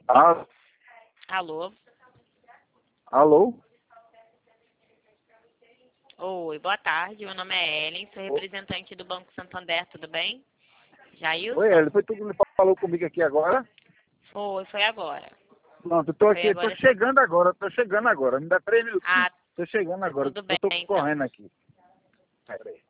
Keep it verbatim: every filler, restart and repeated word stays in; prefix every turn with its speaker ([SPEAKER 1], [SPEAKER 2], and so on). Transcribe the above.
[SPEAKER 1] Ah,
[SPEAKER 2] Alô?
[SPEAKER 1] alô?
[SPEAKER 2] Oi, boa tarde. Meu nome é Ellen, sou representante do Banco Santander, tudo bem? Jailson?
[SPEAKER 1] Oi, Hélio, foi tu que falou comigo aqui agora?
[SPEAKER 2] Foi, foi agora.
[SPEAKER 1] Pronto, eu tô
[SPEAKER 2] Foi
[SPEAKER 1] aqui, tô
[SPEAKER 2] agora sim.
[SPEAKER 1] chegando agora, tô chegando agora. Me dá três minutinhos.
[SPEAKER 2] Ah,
[SPEAKER 1] Tô chegando agora,
[SPEAKER 2] tudo
[SPEAKER 1] eu
[SPEAKER 2] bem,
[SPEAKER 1] tô
[SPEAKER 2] então.
[SPEAKER 1] correndo aqui. Peraí.